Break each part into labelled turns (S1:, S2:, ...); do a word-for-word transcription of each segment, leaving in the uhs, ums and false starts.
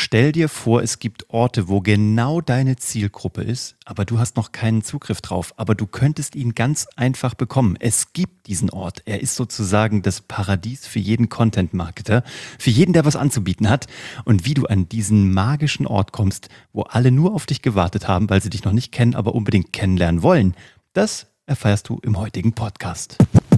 S1: Stell dir vor, es gibt Orte, wo genau deine Zielgruppe ist, aber du hast noch keinen Zugriff drauf. Aber du könntest ihn ganz einfach bekommen. Es gibt diesen Ort. Er ist sozusagen das Paradies für jeden Content-Marketer, für jeden, der was anzubieten hat. Und wie du an diesen magischen Ort kommst, wo alle nur auf dich gewartet haben, weil sie dich noch nicht kennen, aber unbedingt kennenlernen wollen, das erfährst du im heutigen Podcast.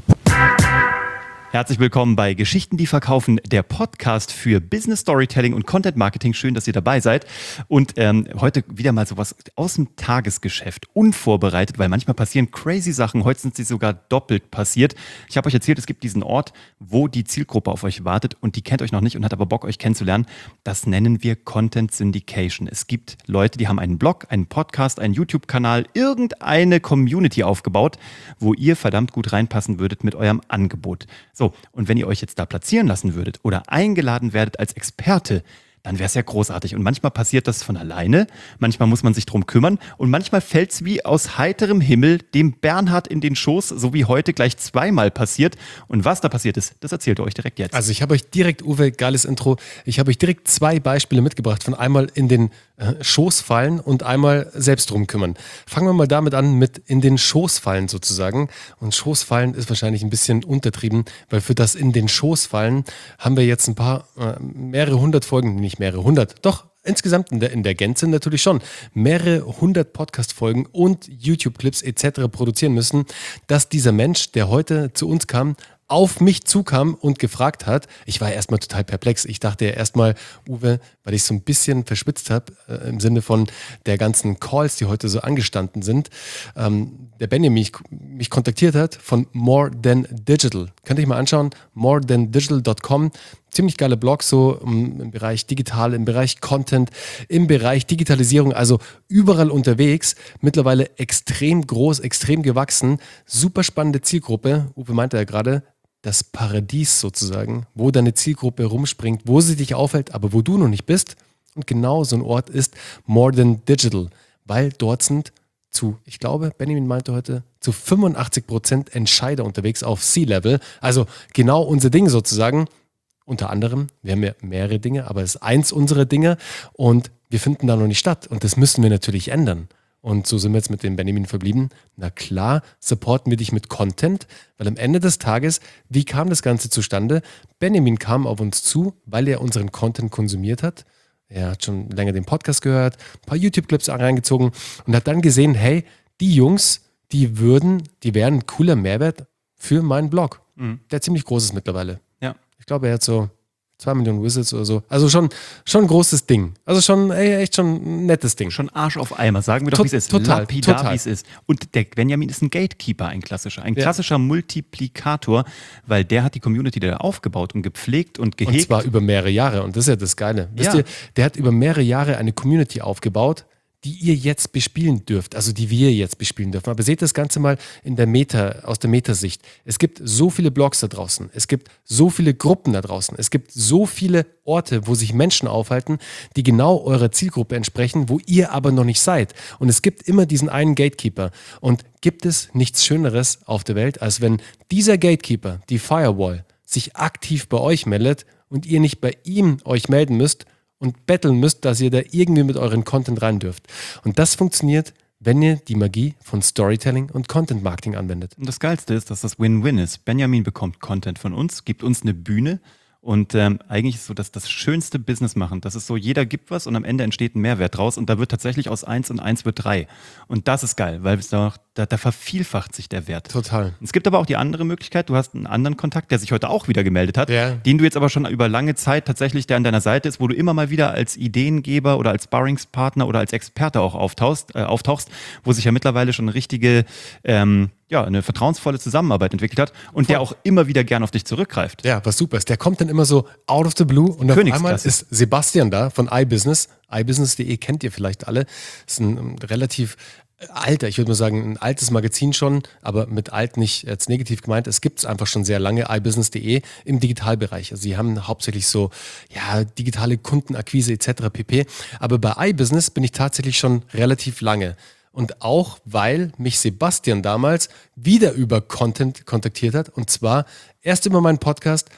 S1: Herzlich willkommen bei Geschichten, die verkaufen, der Podcast für Business Storytelling und Content Marketing. Schön, dass ihr dabei seid. Und ähm, heute wieder mal sowas aus dem Tagesgeschäft, unvorbereitet, weil manchmal passieren crazy Sachen. Heute sind sie sogar doppelt passiert. Ich habe euch erzählt, es gibt diesen Ort, wo die Zielgruppe auf euch wartet und die kennt euch noch nicht und hat aber Bock, euch kennenzulernen. Das nennen wir Content Syndication. Es gibt Leute, die haben einen Blog, einen Podcast, einen YouTube-Kanal, irgendeine Community aufgebaut, wo ihr verdammt gut reinpassen würdet mit eurem Angebot. So, und wenn ihr euch jetzt da platzieren lassen würdet oder eingeladen werdet als Experte, dann wäre es ja großartig. Und manchmal passiert das von alleine, manchmal muss man sich drum kümmern und manchmal fällt es wie aus heiterem Himmel dem Bernhard in den Schoß, so wie heute gleich zweimal passiert. Und was da passiert ist, das erzählt ihr euch direkt jetzt.
S2: Also ich habe euch direkt, Uwe, geiles Intro, ich habe euch direkt zwei Beispiele mitgebracht, von einmal in den äh, Schoß fallen und einmal selbst drum kümmern. Fangen wir mal damit an, mit in den Schoß fallen sozusagen. Und Schoß fallen ist wahrscheinlich ein bisschen untertrieben, weil für das in den Schoß fallen haben wir jetzt ein paar, äh, mehrere hundert Folgen, nicht mehrere hundert, doch insgesamt in der, in der Gänze natürlich schon, mehrere hundert Podcast-Folgen und YouTube-Clips et cetera produzieren müssen, dass dieser Mensch, der heute zu uns kam, auf mich zukam und gefragt hat. Ich war erstmal total perplex. Ich dachte ja erstmal, Uwe, weil ich so ein bisschen verschwitzt habe, äh, im Sinne von der ganzen Calls, die heute so angestanden sind, ähm, der Benjamin mich, mich kontaktiert hat von More Than Digital. Könnt ihr euch mal anschauen, more than digital dot com. Ziemlich geiler Blog, so im Bereich Digital, im Bereich Content, im Bereich Digitalisierung, also überall unterwegs. Mittlerweile extrem groß, extrem gewachsen, super spannende Zielgruppe. Uwe meinte ja gerade, das Paradies sozusagen, wo deine Zielgruppe rumspringt, wo sie dich aufhält, aber wo du noch nicht bist. Und genau so ein Ort ist More Than Digital, weil dort sind zu, ich glaube, Benjamin meinte heute, zu fünfundachtzig Prozent Entscheider unterwegs auf C-Level. Also genau unser Ding sozusagen. Unter anderem, wir haben ja mehrere Dinge, aber es ist eins unserer Dinge und wir finden da noch nicht statt. Und das müssen wir natürlich ändern. Und so sind wir jetzt mit dem Benjamin verblieben. Na klar, supporten wir dich mit Content, weil am Ende des Tages, wie kam das Ganze zustande? Benjamin kam auf uns zu, weil er unseren Content konsumiert hat. Er hat schon länger den Podcast gehört, ein paar YouTube-Clips reingezogen und hat dann gesehen, hey, die Jungs, die würden, die wären ein cooler Mehrwert für meinen Blog, mhm. der ziemlich groß ist mittlerweile.
S1: Ja.
S2: Ich glaube, er hat so zwei Millionen Visits oder so. Also schon, schon ein großes Ding. Also schon ey, echt schon ein nettes Ding.
S1: Schon Arsch auf Eimer. Sagen wir doch,
S2: To-
S1: wie es ist.
S2: total,
S1: Lapidar,
S2: total.
S1: wie es ist. Und der Benjamin ist ein Gatekeeper, ein klassischer. Ein
S2: Ja.
S1: klassischer Multiplikator, weil der hat die Community da aufgebaut und gepflegt und gehegt.
S2: Und zwar über mehrere Jahre. Und das ist ja das Geile. Wisst
S1: Ja.
S2: ihr, der hat über mehrere Jahre eine Community aufgebaut, die ihr jetzt bespielen dürft, also die wir jetzt bespielen dürfen. Aber seht das Ganze mal in der Meta, aus der Metasicht. Es gibt so viele Blogs da draußen, es gibt so viele Gruppen da draußen, es gibt so viele Orte, wo sich Menschen aufhalten, die genau eurer Zielgruppe entsprechen, wo ihr aber noch nicht seid. Und es gibt immer diesen einen Gatekeeper. Und gibt es nichts Schöneres auf der Welt, als wenn dieser Gatekeeper, die Firewall, sich aktiv bei euch meldet und ihr nicht bei ihm euch melden müsst, und betteln müsst, dass ihr da irgendwie mit euren Content rein dürft. Und das funktioniert, wenn ihr die Magie von Storytelling und Content Marketing anwendet.
S1: Und das Geilste ist, dass das Win-Win ist. Benjamin bekommt Content von uns, gibt uns eine Bühne und ähm, eigentlich ist so dass das schönste Business machen. Das ist so, jeder gibt was und am Ende entsteht ein Mehrwert draus und da wird tatsächlich aus eins und eins wird drei. Und das ist geil, weil es da, da, da vervielfacht sich der Wert.
S2: Total.
S1: Es gibt aber auch die andere Möglichkeit, du hast einen anderen Kontakt, der sich heute auch wieder gemeldet hat,
S2: Ja.
S1: den du jetzt aber schon über lange Zeit tatsächlich, der an deiner Seite ist, wo du immer mal wieder als Ideengeber oder als Sparringspartner oder als Experte auch auftauchst, äh, auftauchst, wo sich ja mittlerweile schon eine richtige, ähm, ja, eine vertrauensvolle Zusammenarbeit entwickelt hat und der auch immer wieder gern auf dich zurückgreift.
S2: Ja, was super ist. Der kommt dann immer so out of the blue und auf einmal
S1: Königsklasse.
S2: ist Sebastian da von iBusiness. iBusiness punkt de kennt ihr vielleicht alle. Ist ein ähm, relativ äh, alter, ich würde mal sagen, ein altes Magazin schon, aber mit alt nicht jetzt negativ gemeint. Es gibt es einfach schon sehr lange, iBusiness punkt de im Digitalbereich. Also sie haben hauptsächlich so ja, digitale Kundenakquise et cetera pp. Aber bei iBusiness bin ich tatsächlich schon relativ lange. Und auch, weil mich Sebastian damals wieder über Content kontaktiert hat. Und zwar erst über meinen Podcast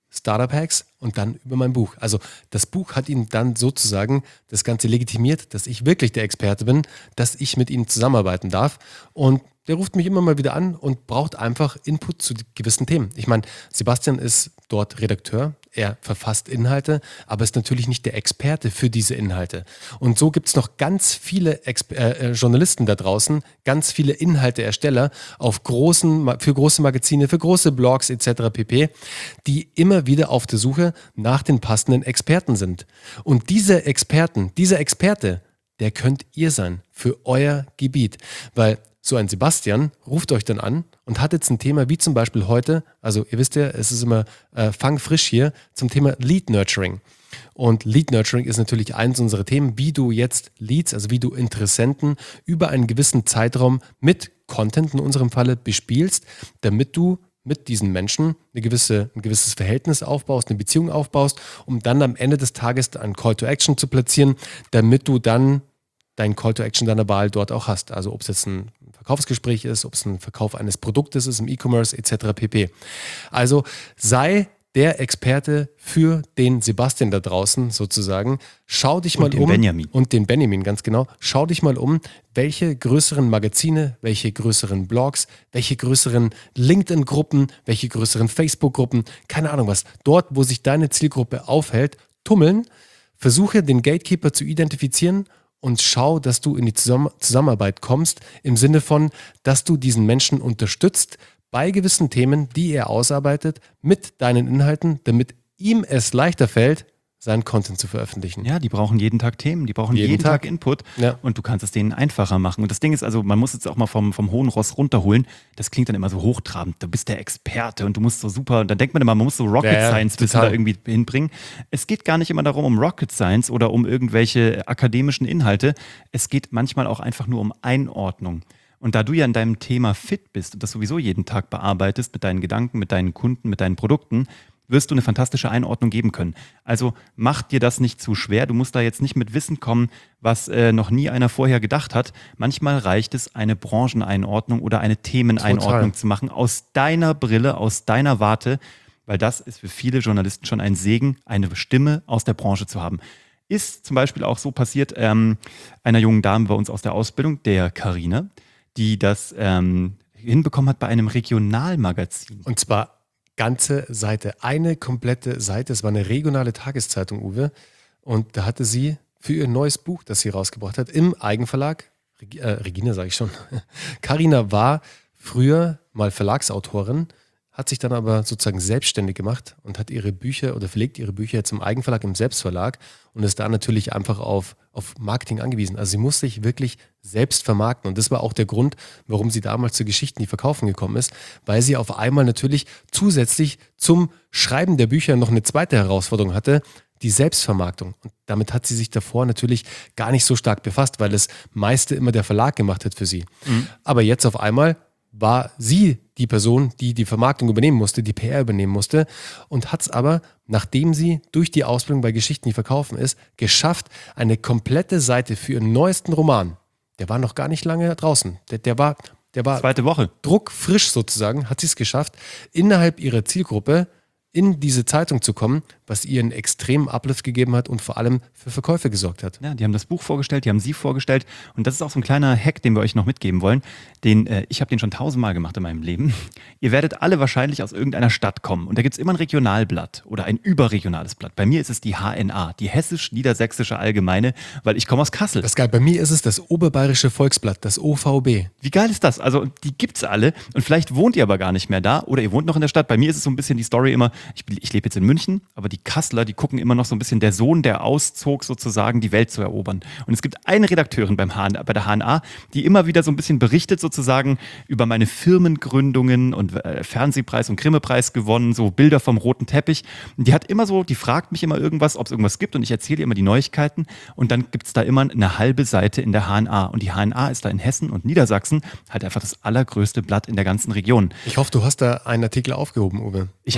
S2: Startup-Hacks und dann über mein Buch. Also das Buch hat ihn dann sozusagen das Ganze legitimiert, dass ich wirklich der Experte bin, dass ich mit ihm zusammenarbeiten darf. Und der ruft mich immer mal wieder an und braucht einfach Input zu gewissen Themen. Ich meine, Sebastian ist dort Redakteur, er verfasst Inhalte, aber ist natürlich nicht der Experte für diese Inhalte. Und so gibt es noch ganz viele Exper- äh, Journalisten da draußen, ganz viele Inhalteersteller auf großen, für große Magazine, für große Blogs et cetera pp., die immer wieder auf der Suche nach den passenden Experten sind. Und diese Experten, dieser Experte, der könnt ihr sein für euer Gebiet, weil so ein Sebastian ruft euch dann an und hat jetzt ein Thema wie zum Beispiel heute, also ihr wisst ja, es ist immer äh, fangfrisch hier, zum Thema Lead Nurturing. Und Lead Nurturing ist natürlich eins unserer Themen, wie du jetzt Leads, also wie du Interessenten über einen gewissen Zeitraum mit Content in unserem Falle bespielst, damit du mit diesen Menschen eine gewisse, ein gewisses Verhältnis aufbaust, eine Beziehung aufbaust, um dann am Ende des Tages einen Call to Action zu platzieren, damit du dann deinen Call to Action deiner Wahl dort auch hast. Also ob es jetzt ein Verkaufsgespräch ist, ob es ein Verkauf eines Produktes ist im E-Commerce et cetera pp. Also sei der Experte für den Sebastian da draußen sozusagen. Schau dich mal
S1: und den
S2: um.
S1: Benjamin.
S2: Und den Benjamin, ganz genau. Schau dich mal um, welche größeren Magazine, welche größeren Blogs, welche größeren LinkedIn-Gruppen, welche größeren Facebook-Gruppen, keine Ahnung was, dort, wo sich deine Zielgruppe aufhält, tummeln. Versuche den Gatekeeper zu identifizieren und schau, dass du in die Zusammen- Zusammenarbeit kommst, im Sinne von, dass du diesen Menschen unterstützt bei gewissen Themen, die er ausarbeitet, mit deinen Inhalten, damit ihm es leichter fällt, seinen Content zu veröffentlichen.
S1: Ja, die brauchen jeden Tag Themen, die brauchen jeden, jeden Tag. Tag Input
S2: ja.
S1: Und du kannst es denen einfacher machen. Und das Ding ist also, man muss jetzt auch mal vom, vom hohen Ross runterholen. Das klingt dann immer so hochtrabend. Du bist der Experte und du musst so super, und dann denkt man immer, man muss so Rocket
S2: ja, ja,
S1: Science Wissen da irgendwie hinbringen. Es geht gar nicht immer darum, um Rocket Science oder um irgendwelche akademischen Inhalte. Es geht manchmal auch einfach nur um Einordnung. Und da du ja in deinem Thema fit bist und das sowieso jeden Tag bearbeitest mit deinen Gedanken, mit deinen Kunden, mit deinen Produkten, wirst du eine fantastische Einordnung geben können. Also mach dir das nicht zu schwer. Du musst da jetzt nicht mit Wissen kommen, was äh, noch nie einer vorher gedacht hat. Manchmal reicht es, eine Brancheneinordnung oder eine Themeneinordnung Total. zu machen aus deiner Brille, aus deiner Warte, weil das ist für viele Journalisten schon ein Segen, eine Stimme aus der Branche zu haben. Ist zum Beispiel auch so passiert, ähm, einer jungen Dame bei uns aus der Ausbildung, der Carina, die das ähm, hinbekommen hat bei einem Regionalmagazin.
S2: Und zwar ganze Seite, eine komplette Seite. Es war eine regionale Tageszeitung, Uwe. Und da hatte sie für ihr neues Buch, das sie rausgebracht hat, im Eigenverlag, Reg- äh, Regina sage ich schon, Carina war früher mal Verlagsautorin, hat sich dann aber sozusagen selbstständig gemacht und hat ihre Bücher oder verlegt ihre Bücher jetzt im Eigenverlag, im Selbstverlag und ist da natürlich einfach auf, auf Marketing angewiesen. Also sie muss sich wirklich selbst vermarkten und das war auch der Grund, warum sie damals zu Geschichten, die verkaufen gekommen ist, weil sie auf einmal natürlich zusätzlich zum Schreiben der Bücher noch eine zweite Herausforderung hatte, die Selbstvermarktung. Und damit hat sie sich davor natürlich gar nicht so stark befasst, weil das meiste immer der Verlag gemacht hat für sie. Mhm. Aber jetzt auf einmal war sie die Person, die die Vermarktung übernehmen musste, die P R übernehmen musste und hat es aber, nachdem sie durch die Ausbildung bei Geschichten, die verkaufen ist, geschafft, eine komplette Seite für ihren neuesten Roman, der war noch gar nicht lange draußen, der, der war, der war
S1: zweite Woche,
S2: druckfrisch sozusagen, hat sie es geschafft, innerhalb ihrer Zielgruppe in diese Zeitung zu kommen, was ihr einen extremen Uplift gegeben hat und vor allem für Verkäufe gesorgt hat.
S1: Ja, die haben das Buch vorgestellt, die haben sie vorgestellt und das ist auch so ein kleiner Hack, den wir euch noch mitgeben wollen. Den, äh, ich habe den schon tausendmal gemacht in meinem Leben. Ihr werdet alle wahrscheinlich aus irgendeiner Stadt kommen und da gibt es immer ein Regionalblatt oder ein überregionales Blatt. Bei mir ist es die H N A, die Hessisch-Niedersächsische Allgemeine, weil ich komme aus Kassel.
S2: Das ist geil. Bei mir ist es das Oberbayerische Volksblatt, das O V B.
S1: Wie geil ist das? Also die gibt's alle und vielleicht wohnt ihr aber gar nicht mehr da oder ihr wohnt noch in der Stadt. Bei mir ist es so ein bisschen die Story immer, ich, ich lebe jetzt in München, aber die Kasseler, die gucken immer noch so ein bisschen der Sohn, der auszog, sozusagen die Welt zu erobern. Und es gibt eine Redakteurin beim H N A, bei der H N A, die immer wieder so ein bisschen berichtet sozusagen über meine Firmengründungen und äh, Fernsehpreis und Grimme-Preis gewonnen, so Bilder vom roten Teppich. Und die hat immer so, die fragt mich immer irgendwas, ob es irgendwas gibt und ich erzähle ihr immer die Neuigkeiten und dann gibt es da immer eine halbe Seite in der H N A. Und die H N A ist da in Hessen und Niedersachsen halt einfach das allergrößte Blatt in der ganzen Region.
S2: Ich hoffe, du hast da einen Artikel aufgehoben, Uwe.
S1: Ich habe alle,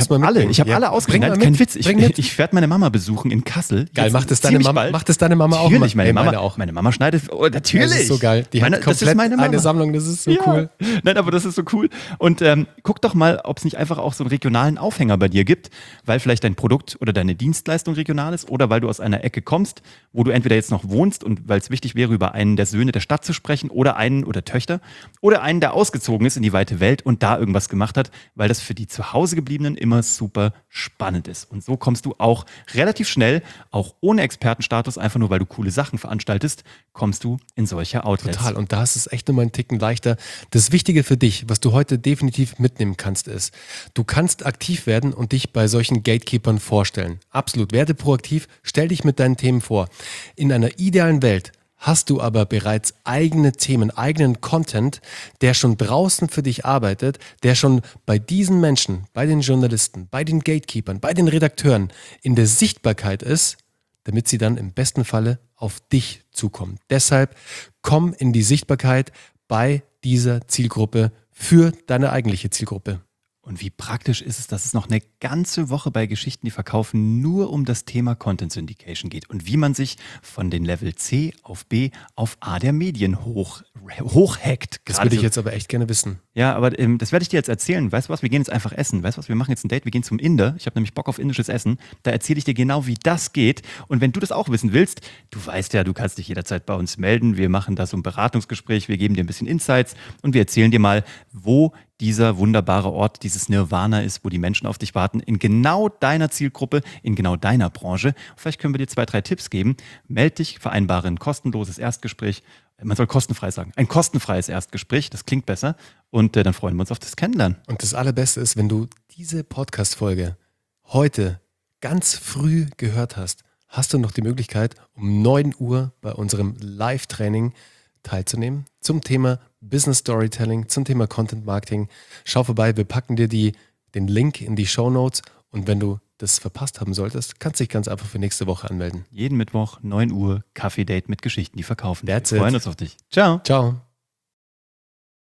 S1: Ich habe
S2: Ja,
S1: alle ausgeliehen.
S2: bring mal
S1: Nein, kein
S2: mit,
S1: Witz. Ich,
S2: bring mit.
S1: ich werde meine Mama besuchen in Kassel.
S2: Geil,
S1: Jetzt
S2: macht es deine
S1: ziemlich
S2: Mama,
S1: bald.
S2: macht es deine Mama auch?
S1: Natürlich, meine,
S2: Ey,
S1: Mama,
S2: meine auch.
S1: meine Mama schneidet. Oh, natürlich.
S2: Das ist so geil. Die
S1: meine,
S2: hat komplett
S1: das ist meine Mama.
S2: eine Sammlung, das ist so
S1: Ja.
S2: cool.
S1: Nein, aber das ist so cool. Und ähm, guck doch mal, ob es nicht einfach auch so einen regionalen Aufhänger bei dir gibt, weil vielleicht dein Produkt oder deine Dienstleistung regional ist oder weil du aus einer Ecke kommst, wo du entweder jetzt noch wohnst und weil es wichtig wäre, über einen der Söhne der Stadt zu sprechen oder einen oder Töchter oder einen, der ausgezogen ist in die weite Welt und da irgendwas gemacht hat, weil das für die zu Hause gebliebenen immer super spannend ist. Und so kommst du auch relativ schnell, auch ohne Expertenstatus, einfach nur weil du coole Sachen veranstaltest, kommst du in solche Outlets.
S2: Total. Und da ist es echt nur mal einen Ticken leichter. Das Wichtige für dich, was du heute definitiv mitnehmen kannst, ist, du kannst aktiv werden und dich bei solchen Gatekeepern vorstellen. Absolut. Werde proaktiv, stell dich mit deinen Themen vor. In einer idealen Welt hast du aber bereits eigene Themen, eigenen Content, der schon draußen für dich arbeitet, der schon bei diesen Menschen, bei den Journalisten, bei den Gatekeepern, bei den Redakteuren in der Sichtbarkeit ist, damit sie dann im besten Falle auf dich zukommen. Deshalb komm in die Sichtbarkeit bei dieser Zielgruppe für deine eigentliche Zielgruppe.
S1: Und wie praktisch ist es, dass es noch eine ganze Woche bei Geschichten, die verkaufen, nur um das Thema Content Syndication geht und wie man sich von den Level C auf B auf A der Medien hoch, hochhackt.
S2: Das
S1: Gerade
S2: würde ich
S1: so-
S2: jetzt aber echt gerne wissen.
S1: Ja, aber ähm, das werde ich dir jetzt erzählen. Weißt du was? Wir gehen jetzt einfach essen. Weißt du was? Wir machen jetzt ein Date. Wir gehen zum Inder. Ich habe nämlich Bock auf indisches Essen. Da erzähle ich dir genau, wie das geht. Und wenn du das auch wissen willst, du weißt ja, du kannst dich jederzeit bei uns melden. Wir machen da so ein Beratungsgespräch. Wir geben dir ein bisschen Insights und wir erzählen dir mal, wo dieser wunderbare Ort, dieses Nirvana ist, wo die Menschen auf dich warten, in genau deiner Zielgruppe, in genau deiner Branche. Vielleicht können wir dir zwei, drei Tipps geben. Meld dich, vereinbare ein kostenloses Erstgespräch. Man soll kostenfrei sagen. Ein kostenfreies Erstgespräch, das klingt besser. Und äh, dann freuen wir uns auf das Kennenlernen.
S2: Und das Allerbeste ist, wenn du diese Podcast-Folge heute ganz früh gehört hast, hast du noch die Möglichkeit, um neun Uhr bei unserem Live-Training teilzunehmen zum Thema Business Storytelling, zum Thema Content Marketing. Schau vorbei, wir packen dir die, den Link in die Shownotes und wenn du das verpasst haben solltest, kannst du dich ganz einfach für nächste Woche anmelden.
S1: Jeden Mittwoch, neun Uhr, Kaffee-Date mit Geschichten, die verkaufen.
S2: That's
S1: wir freuen
S2: it.
S1: uns auf dich. Ciao.
S2: Ciao.